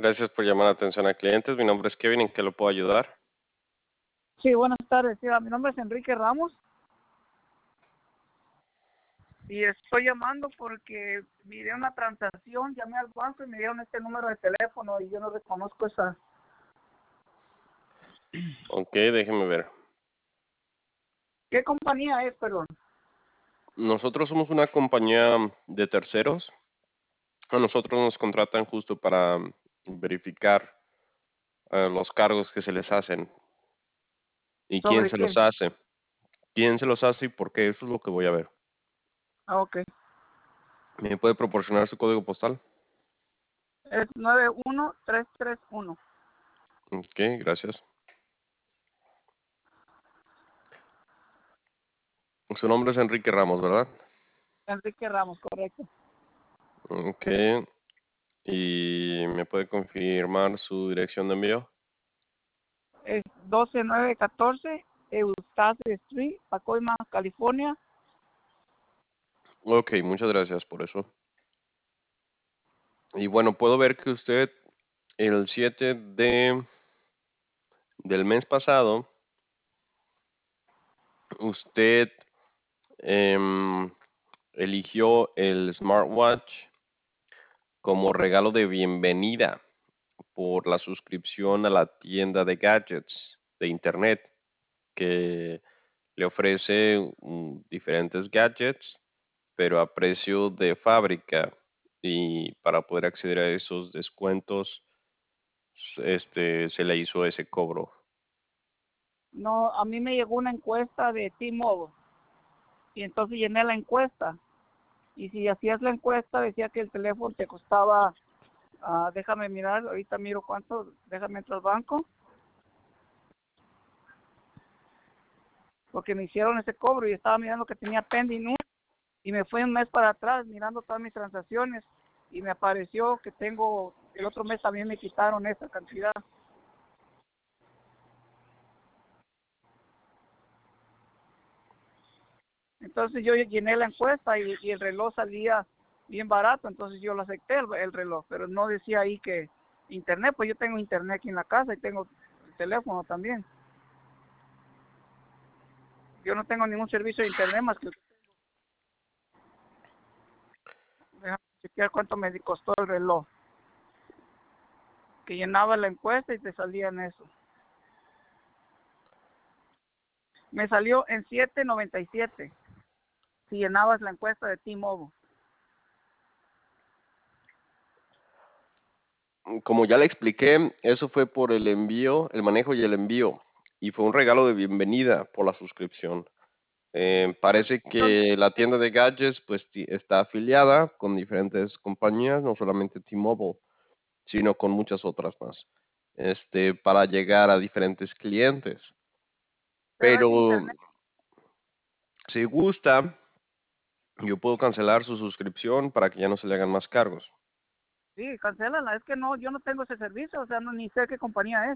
Gracias por llamar la atención a clientes. Mi nombre es Kevin. ¿En qué lo puedo ayudar? Sí, buenas tardes. Sí, mi nombre es Enrique Ramos y estoy llamando porque miré una transacción, llamé al banco y me dieron este número de teléfono y yo no reconozco esa. Ok, déjeme ver. ¿Qué compañía es, perdón? Nosotros somos una compañía de terceros. A nosotros nos contratan justo para verificar los cargos que se les hacen y quién ¿Sobre se qué? los hace. Quién se los hace y por qué. Eso es lo que voy a ver. Ah, ok. ¿Me puede proporcionar su código postal? Es 91331. Ok, gracias. Su nombre es Enrique Ramos, ¿verdad? Enrique Ramos, correcto. Ok. ¿Y me puede confirmar su dirección de envío? Es 12914 Eustace Street, Pacoima, California. Ok, muchas gracias por eso. Y bueno, puedo ver que usted el 7 del mes pasado, usted em, eligió el smartwatch como regalo de bienvenida por la suscripción a la tienda de gadgets de internet que le ofrece diferentes gadgets, pero a precio de fábrica. Y para poder acceder a esos descuentos, se le hizo ese cobro. No, a mí me llegó una encuesta de T-Mobile y entonces llené la encuesta. Y si hacías la encuesta, decía que el teléfono te costaba, déjame mirar, ahorita miro cuánto, déjame entrar al banco, porque me hicieron ese cobro y estaba mirando que tenía pending uno, y me fui un mes para atrás mirando todas mis transacciones y me apareció que tengo, el otro mes también me quitaron esa cantidad. Entonces yo llené la encuesta y el reloj salía bien barato, entonces yo lo acepté el reloj, pero no decía ahí que internet, pues yo tengo internet aquí en la casa y tengo teléfono también. Yo no tengo ningún servicio de internet más que... Déjame chequear cuánto me costó el reloj. Que llenaba la encuesta y te salía en eso. Me salió en 7.97 si llenabas la encuesta de T-Mobile. Como ya le expliqué, eso fue por el envío, el manejo y el envío. Y fue un regalo de bienvenida por la suscripción. Parece que la tienda de gadgets pues está afiliada con diferentes compañías, no solamente T-Mobile, sino con muchas otras más, para llegar a diferentes clientes. Pero es Pero internet. si gusta, yo puedo cancelar su suscripción para que ya no se le hagan más cargos. Sí, cancélala. Es que no, yo no tengo ese servicio, o sea, no, ni sé qué compañía es.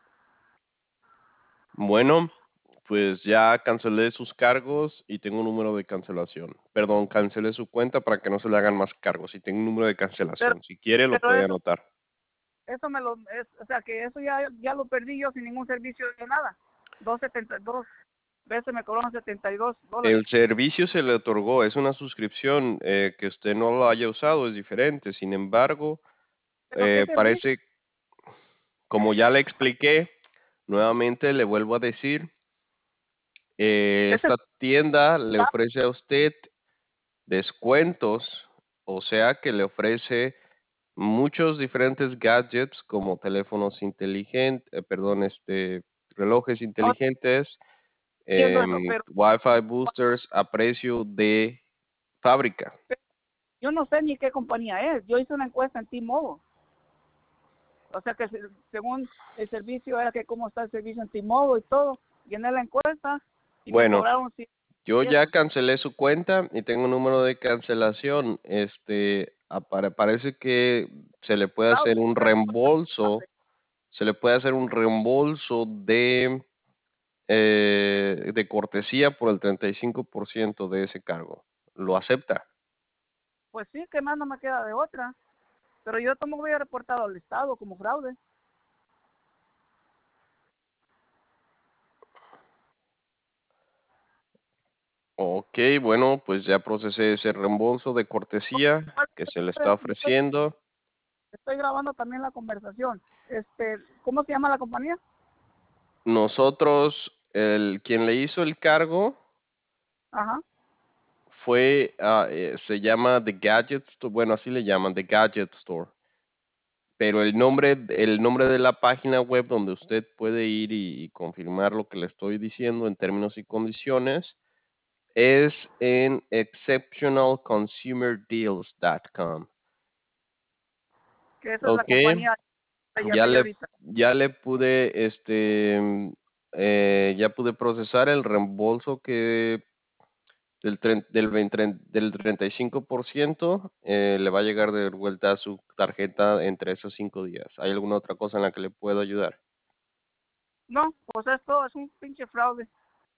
Bueno, pues ya cancelé sus cargos y tengo un número de cancelación. Perdón, cancelé su cuenta para que no se le hagan más cargos y tengo un número de Pero, cancelación. Si quiere, lo pero puede anotar. eso o sea, que eso ya lo perdí yo sin ningún servicio de nada. 2.72 veces me cobraron $72. El servicio se le otorgó, es una suscripción que usted no lo haya usado, es diferente. Sin embargo, ¿Pero qué servicio? parece, como ya le expliqué, nuevamente le vuelvo a decir, Ese esta tienda le ofrece a usted descuentos, o sea que le ofrece muchos diferentes gadgets como teléfonos inteligentes, perdón, relojes no inteligentes, entiendo eso, pero Wi-Fi boosters a precio de fábrica. yo no sé ni qué compañía es. Yo hice una encuesta en T-Mobile. O sea que según el servicio era que cómo está el servicio en T-Mobile y todo. Llené la encuesta y me Bueno, cobraron yo ya 7. cancelé su cuenta y tengo un número de cancelación. Parece que se le puede hacer un reembolso, se le puede hacer un reembolso de cortesía por el 35% de ese cargo. ¿Lo acepta? Pues sí, que más no me queda de otra. Pero yo tampoco voy a reportar al Estado como fraude. Ok, bueno, pues ya procesé ese reembolso de cortesía que se le está ofreciendo. Estoy grabando también la conversación. ¿Cómo se llama la compañía? Nosotros, quien le hizo el cargo Ajá. fue, se llama The Gadget Store, bueno, así le llaman, The Gadget Store. Pero el nombre de la página web donde usted puede ir y confirmar lo que le estoy diciendo en términos y condiciones es en exceptionalconsumerdeals.com. Que esa es la Ok, compañía que ya llamé yo le, ahorita. ya le pude, ya pude procesar el reembolso que del 35%, le va a llegar de vuelta a su tarjeta entre esos 5 días. ¿Hay alguna otra cosa en la que le puedo ayudar? No, pues esto es un pinche fraude.